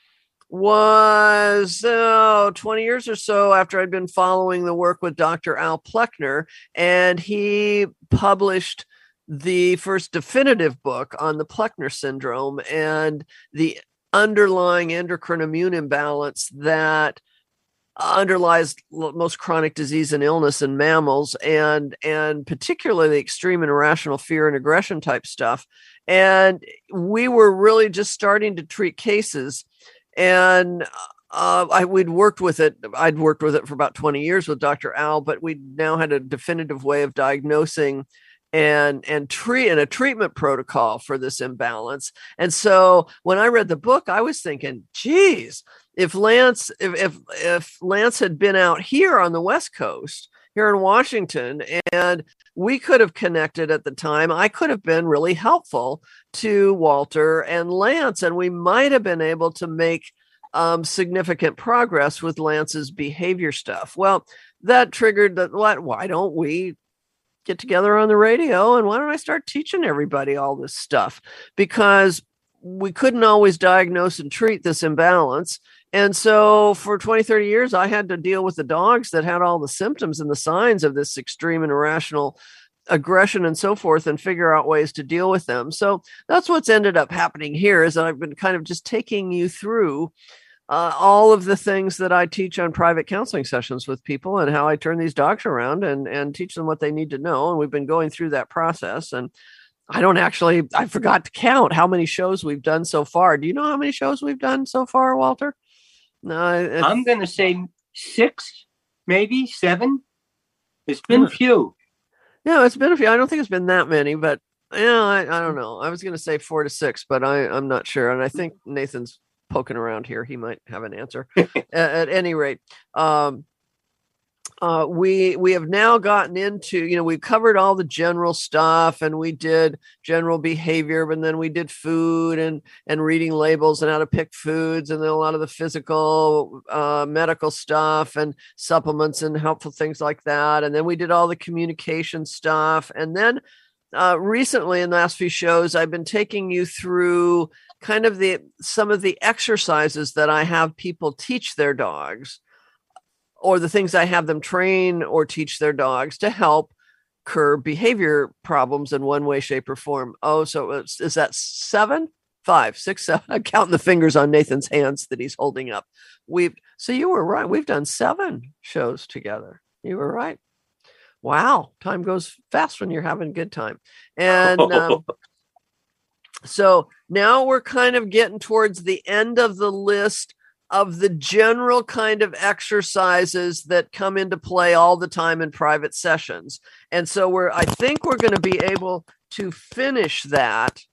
Speaker 2: was 20 years or so after I'd been following the work with Dr. Al Pleckner, and he published the first definitive book on the Pleckner syndrome and the underlying endocrine immune imbalance that underlies most chronic disease and illness in mammals, and particularly extreme and irrational fear and aggression type stuff. And we were really just starting to treat cases, and we'd worked with it. I'd worked with it for about 20 years with Dr. Al, but we now had a definitive way of diagnosing and a treatment protocol for this imbalance. And so when I read the book, I was thinking, geez, if Lance had been out here on the West Coast, here in Washington, and we could have connected at the time, I could have been really helpful to Walter and Lance, and we might have been able to make significant progress with Lance's behavior stuff. Well, that triggered that. Why don't we get together on the radio, and why don't I start teaching everybody all this stuff? Because we couldn't always diagnose and treat this imbalance. And so for 20, 30 years, I had to deal with the dogs that had all the symptoms and the signs of this extreme and irrational aggression and so forth, and figure out ways to deal with them. So that's what's ended up happening here, is that I've been kind of just taking you through all of the things that I teach on private counseling sessions with people, and how I turn these dogs around and teach them what they need to know. And we've been going through that process. And I forgot to count how many shows we've done so far. Do you know how many shows we've done so far, Walter? No,
Speaker 7: I'm going to say 6, maybe 7. It's been a few.
Speaker 2: Yeah, it's been a few. I don't think it's been that many, but I don't know. I was going to say 4 to 6, but I'm not sure. And I think Nathan's poking around here. He might have an answer. At any rate, we have now gotten into, we covered all the general stuff, and we did general behavior, but then we did food and reading labels and how to pick foods, and then a lot of the physical, medical stuff and supplements and helpful things like that. And then we did all the communication stuff. And then recently, in the last few shows, I've been taking you through kind of some of the exercises that I have people teach their dogs, or the things I have them train or teach their dogs to help curb behavior problems in one way, shape, or form. Oh, so is that 7, 5, 6, 7? I'm counting the fingers on Nathan's hands that he's holding up. So you were right. We've done 7 shows together. You were right. Wow. Time goes fast when you're having a good time. And so now we're kind of getting towards the end of the list of the general kind of exercises that come into play all the time in private sessions. And so I think we're going to be able to finish that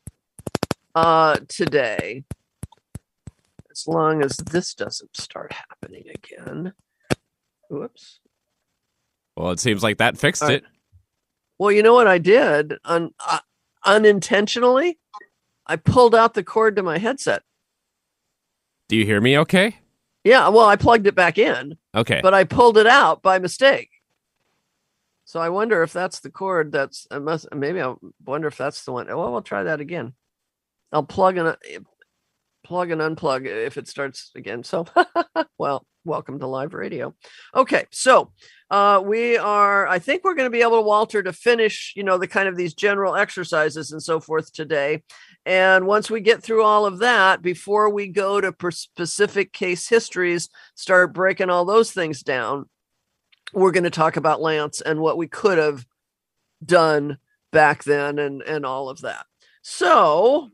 Speaker 2: today, as long as this doesn't start happening again. Whoops.
Speaker 3: Well, it seems like that fixed it.
Speaker 2: Well, you know what I did? Unintentionally, I pulled out the cord to my headset.
Speaker 3: Do you hear me okay?
Speaker 2: Yeah, well, I plugged it back in.
Speaker 3: Okay.
Speaker 2: But I pulled it out by mistake. So I wonder if that's the cord maybe I'll wonder if that's the one. Well, we'll try that again. I'll plug and unplug if it starts again. So, well, welcome to live radio. Okay, so I think we're going to be able to, Walter, to finish, the kind of these general exercises and so forth today. And once we get through all of that, before we go to specific case histories, start breaking all those things down, we're going to talk about Lance and what we could have done back then and all of that. So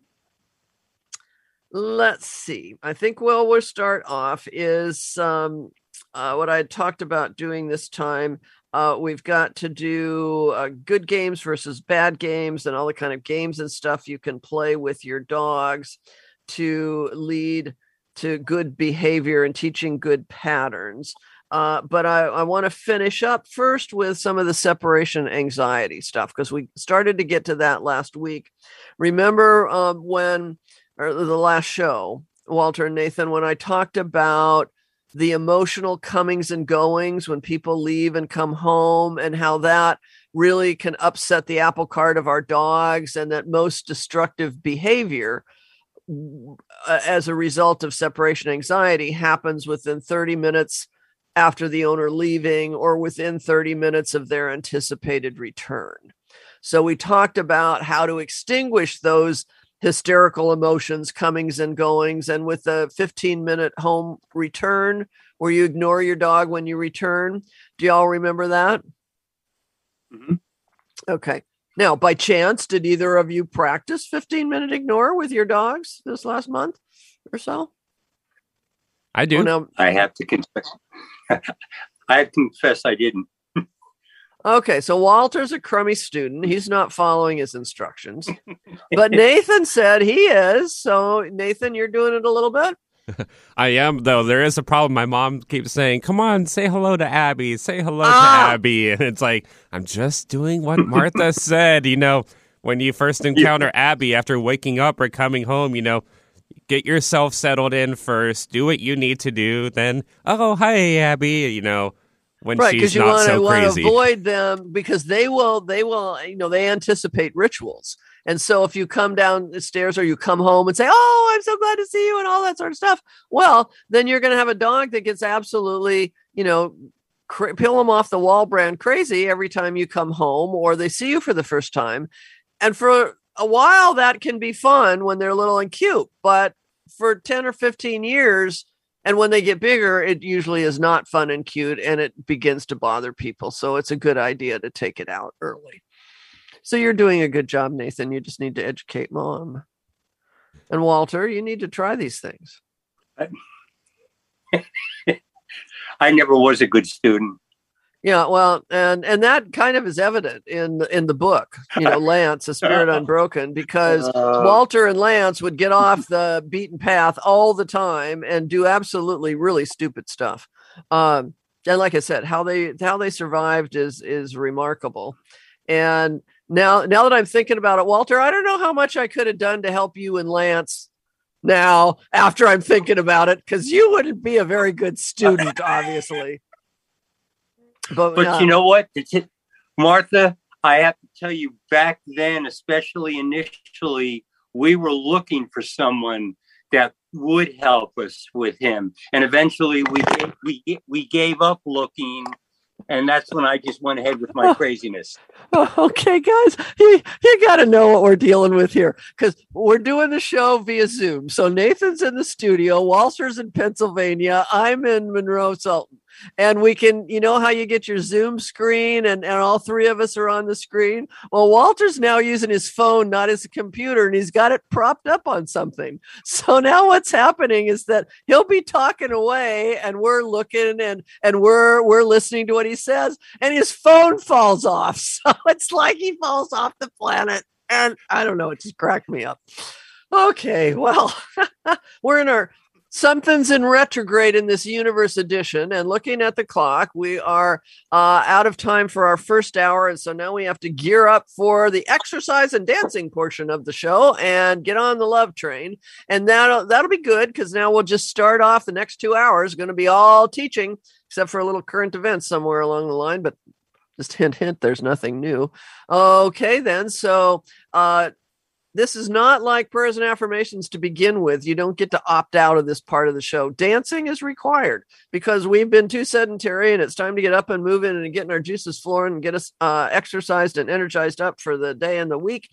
Speaker 2: let's see. I think we'll start off is what I had talked about doing this time. We've got to do good games versus bad games, and all the kind of games and stuff you can play with your dogs to lead to good behavior and teaching good patterns. But I want to finish up first with some of the separation anxiety stuff, because we started to get to that last week. Remember the last show, Walter and Nathan, when I talked about the emotional comings and goings when people leave and come home, and how that really can upset the apple cart of our dogs, and that most destructive behavior as a result of separation anxiety happens within 30 minutes after the owner leaving, or within 30 minutes of their anticipated return. So we talked about how to extinguish those hysterical emotions, comings and goings, and with a 15-minute home return where you ignore your dog when you return. Do y'all remember that?
Speaker 7: Mm-hmm.
Speaker 2: Okay. Now, by chance, did either of you practice 15-minute ignore with your dogs this last month or so?
Speaker 3: I do.
Speaker 2: Now,
Speaker 7: I have to confess. I confess I didn't.
Speaker 2: Okay, so Walter's a crummy student. He's not following his instructions. But Nathan said he is. So, Nathan, you're doing it a little bit?
Speaker 3: I am, though. There is a problem. My mom keeps saying, come on, say hello to Abby. Say hello to Abby. And it's like, I'm just doing what Martha said. You know, when you first encounter Abby after waking up or coming home, you know, get yourself settled in first. Do what you need to do. Then, oh, hi, Abby, you know. When
Speaker 2: right,
Speaker 3: she's
Speaker 2: you
Speaker 3: not so
Speaker 2: want
Speaker 3: crazy.
Speaker 2: to avoid them, because they will, you know, they anticipate rituals. And so if you come down the stairs or you come home and say, oh, I'm so glad to see you and all that sort of stuff, well, then you're going to have a dog that gets absolutely, you know, peel them off the wall brand crazy every time you come home or they see you for the first time. And for a while, that can be fun when they're little and cute. But for 10 or 15 years, and when they get bigger, it usually is not fun and cute, and it begins to bother people. So it's a good idea to take it out early. So you're doing a good job, Nathan. You just need to educate Mom. And Walter, you need to try these things.
Speaker 7: I never was a good student.
Speaker 2: Yeah, well, and that kind of is evident in the book, you know, Lance, A Spirit Unbroken, because Walter and Lance would get off the beaten path all the time and do absolutely really stupid stuff. And like I said, how they survived is remarkable. And now that I'm thinking about it, Walter, I don't know how much I could have done to help you and Lance now after I'm thinking about it, because you wouldn't be a very good student, obviously.
Speaker 7: But you know what, Martha, I have to tell you, back then, especially initially, we were looking for someone that would help us with him. And eventually we gave up looking. And that's when I just went ahead with my craziness.
Speaker 2: Okay, guys, you got to know what we're dealing with here, because we're doing the show via Zoom. So Nathan's in the studio, Walter's in Pennsylvania, I'm in Monroe, Sultan. And we can, you know how you get your Zoom screen and all three of us are on the screen? Well, Walter's now using his phone, not his computer, and he's got it propped up on something. So now what's happening is that he'll be talking away and we're looking and we're listening to what he says, and his phone falls off. So it's like he falls off the planet. And I don't know, it just cracked me up. Okay, well, we're in our Something's in retrograde in this universe edition, and looking at the clock, we are out of time for our first hour, and so now we have to gear up for the exercise and dancing portion of the show and get on the love train. And that'll be good, because now we'll just start off the next 2 hours, going to be all teaching, except for a little current event somewhere along the line, but just hint, there's nothing new. Okay, then, so this is not like prayers and affirmations to begin with. You don't get to opt out of this part of the show. Dancing is required because we've been too sedentary, and it's time to get up and moving and getting our juices flowing and get us exercised and energized up for the day and the week.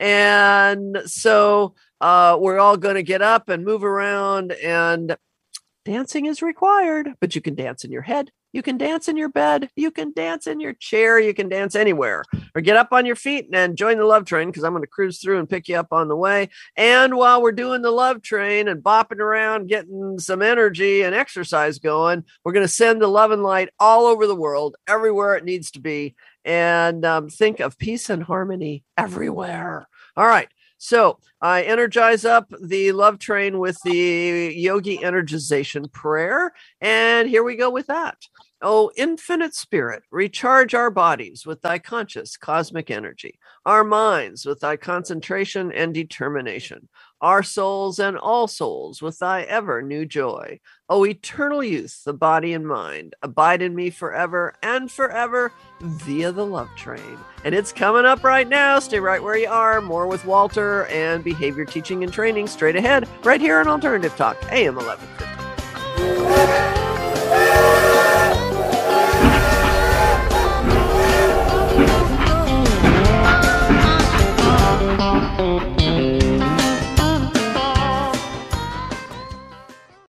Speaker 2: And so we're all going to get up and move around, and dancing is required, but you can dance in your head. You can dance in your bed. You can dance in your chair. You can dance anywhere, or get up on your feet and join the love train, because I'm going to cruise through and pick you up on the way. And while we're doing the love train and bopping around, getting some energy and exercise going, we're going to send the love and light all over the world, everywhere it needs to be. And think of peace and harmony everywhere. All right. So I energize up the love train with the yogi energization prayer. And here we go with that. O infinite spirit, recharge our bodies with thy conscious cosmic energy, our minds with thy concentration and determination, our souls and all souls with thy ever new joy. O eternal youth, the body and mind, abide in me forever and forever via the love train. And it's coming up right now. Stay right where you are. More with Walter and behavior teaching and training straight ahead, right here on Alternative Talk, AM 1150.